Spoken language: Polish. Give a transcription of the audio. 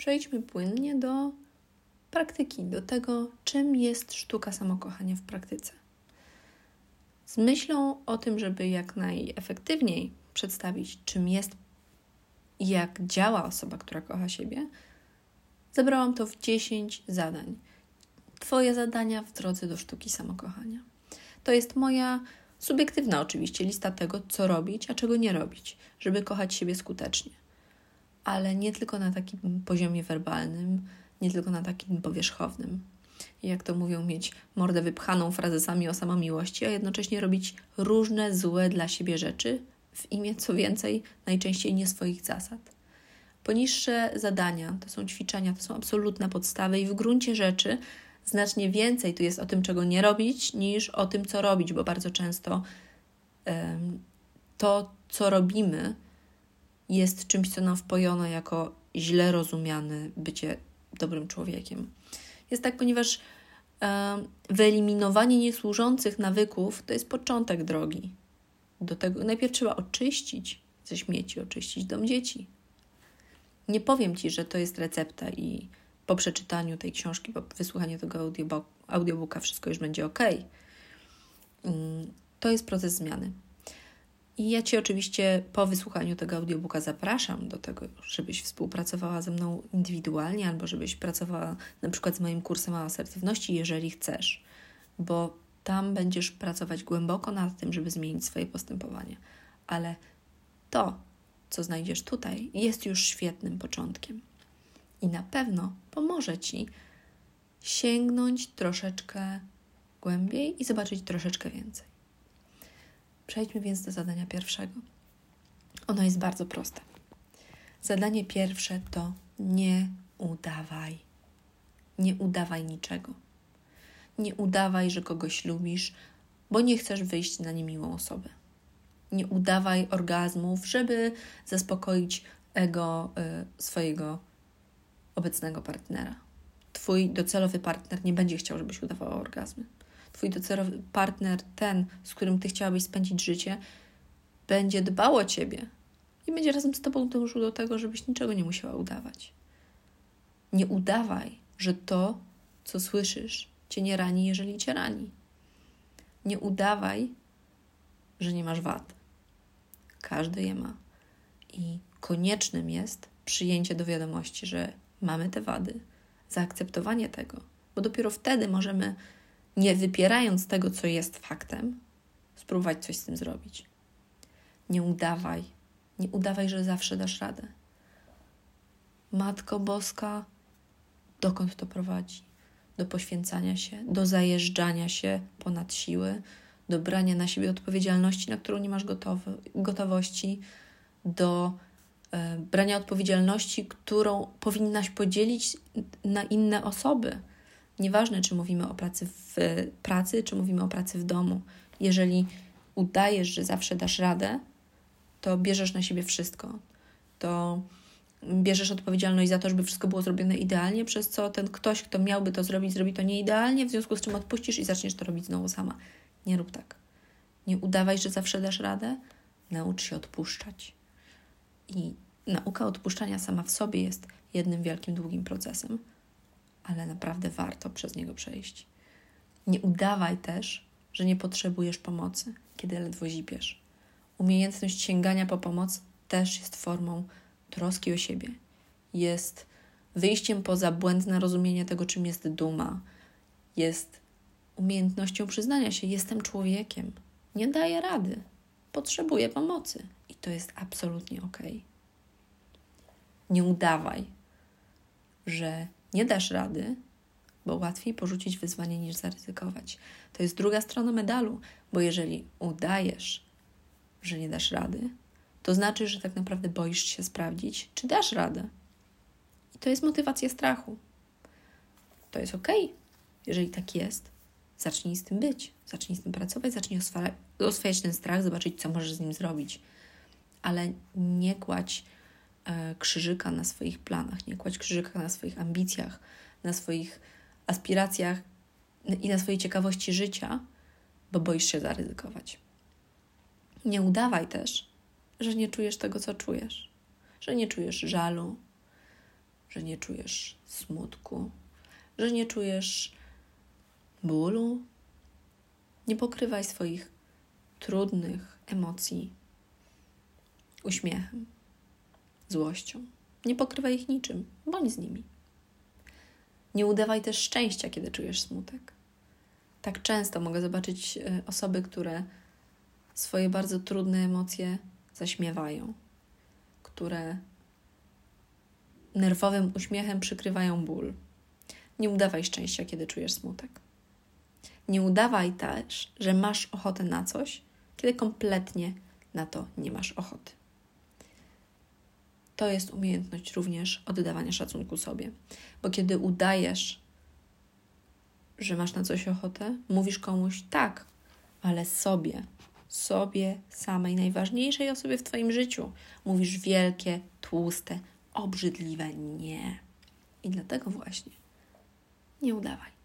przejdźmy płynnie do praktyki, do tego, czym jest sztuka samokochania w praktyce. Z myślą o tym, żeby jak najefektywniej przedstawić, czym jest i jak działa osoba, która kocha siebie, zebrałam to w 10 zadań. Twoje zadania w drodze do sztuki samokochania. To jest moja subiektywna oczywiście lista tego, co robić, a czego nie robić, żeby kochać siebie skutecznie. Ale nie tylko na takim poziomie werbalnym, nie tylko na takim powierzchownym. I jak to mówią, mieć mordę wypchaną frazesami o samomiłości, a jednocześnie robić różne złe dla siebie rzeczy w imię, co więcej, najczęściej nie swoich zasad. Poniższe zadania, to są ćwiczenia, to są absolutne podstawy i w gruncie rzeczy znacznie więcej tu jest o tym, czego nie robić, niż o tym, co robić, bo bardzo często to, co robimy, jest czymś, co nam wpojono jako źle rozumiane bycie dobrym człowiekiem. Jest tak, ponieważ wyeliminowanie niesłużących nawyków to jest początek drogi. Do tego najpierw trzeba oczyścić ze śmieci, oczyścić dom dzieci. Nie powiem Ci, że to jest recepta i po przeczytaniu tej książki, po wysłuchaniu tego audiobooka wszystko już będzie ok. To jest proces zmiany. I ja Cię oczywiście po wysłuchaniu tego audiobooka zapraszam do tego, żebyś współpracowała ze mną indywidualnie albo żebyś pracowała na przykład z moim kursem o asertywności, jeżeli chcesz, bo tam będziesz pracować głęboko nad tym, żeby zmienić swoje postępowanie. Ale to, co znajdziesz tutaj, jest już świetnym początkiem. I na pewno pomoże Ci sięgnąć troszeczkę głębiej i zobaczyć troszeczkę więcej. Przejdźmy więc do zadania pierwszego. Ono jest bardzo proste. Zadanie pierwsze to nie udawaj. Nie udawaj niczego. Nie udawaj, że kogoś lubisz, bo nie chcesz wyjść na niemiłą osobę. Nie udawaj orgazmów, żeby zaspokoić ego swojego obecnego partnera. Twój docelowy partner nie będzie chciał, żebyś udawała orgazmy. Twój docelowy partner, ten, z którym Ty chciałabyś spędzić życie, będzie dbał o Ciebie i będzie razem z Tobą dążył do tego, żebyś niczego nie musiała udawać. Nie udawaj, że to, co słyszysz, Cię nie rani, jeżeli Cię rani. Nie udawaj, że nie masz wad. Każdy je ma. I koniecznym jest przyjęcie do wiadomości, że mamy te wady, zaakceptowanie tego, bo dopiero wtedy możemy, nie wypierając tego, co jest faktem, spróbować coś z tym zrobić. Nie udawaj, że zawsze dasz radę. Matko Boska, dokąd to prowadzi? Do poświęcania się, do zajeżdżania się ponad siły, do brania na siebie odpowiedzialności, na którą nie masz gotowości, do brania odpowiedzialności, którą powinnaś podzielić na inne osoby. Nieważne, czy mówimy o pracy w pracy, czy mówimy o pracy w domu. Jeżeli udajesz, że zawsze dasz radę, to bierzesz na siebie wszystko. To bierzesz odpowiedzialność za to, żeby wszystko było zrobione idealnie, przez co ten ktoś, kto miałby to zrobić, zrobi to nieidealnie, w związku z czym odpuścisz i zaczniesz to robić znowu sama. Nie rób tak. Nie udawaj, że zawsze dasz radę. Naucz się odpuszczać. I nauka odpuszczania sama w sobie jest jednym wielkim, długim procesem, ale naprawdę warto przez niego przejść. Nie udawaj też, że nie potrzebujesz pomocy, kiedy ledwo zipiesz. Umiejętność sięgania po pomoc też jest formą troski o siebie. Jest wyjściem poza błędne rozumienie tego, czym jest duma. Jest umiejętnością przyznania się, jestem człowiekiem, nie daję rady, potrzebuję pomocy i to jest absolutnie okej. Nie udawaj, że nie dasz rady, bo łatwiej porzucić wyzwanie niż zaryzykować. To jest druga strona medalu, bo jeżeli udajesz, że nie dasz rady, to znaczy, że tak naprawdę boisz się sprawdzić, czy dasz radę. I to jest motywacja strachu. To jest okej. Jeżeli tak jest, zacznij z tym być, zacznij z tym pracować, zacznij oswajać ten strach, zobaczyć, co możesz z nim zrobić. Ale nie kładź krzyżyka na swoich planach, nie kładź krzyżyka na swoich ambicjach, na swoich aspiracjach i na swojej ciekawości życia, bo boisz się zaryzykować. Nie udawaj też, że nie czujesz tego, co czujesz, że nie czujesz żalu, że nie czujesz smutku, że nie czujesz bólu. Nie pokrywaj swoich trudnych emocji uśmiechem, złością. Nie pokrywaj ich niczym, bądź z nimi. Nie udawaj też szczęścia, kiedy czujesz smutek. Tak często mogę zobaczyć osoby, które swoje bardzo trudne emocje zaśmiewają, które nerwowym uśmiechem przykrywają ból. Nie udawaj szczęścia, kiedy czujesz smutek. Nie udawaj też, że masz ochotę na coś, kiedy kompletnie na to nie masz ochoty. To jest umiejętność również oddawania szacunku sobie. Bo kiedy udajesz, że masz na coś ochotę, mówisz komuś tak, ale sobie samej, najważniejszej osobie w Twoim życiu, mówisz wielkie, tłuste, obrzydliwe nie. I dlatego właśnie nie udawaj.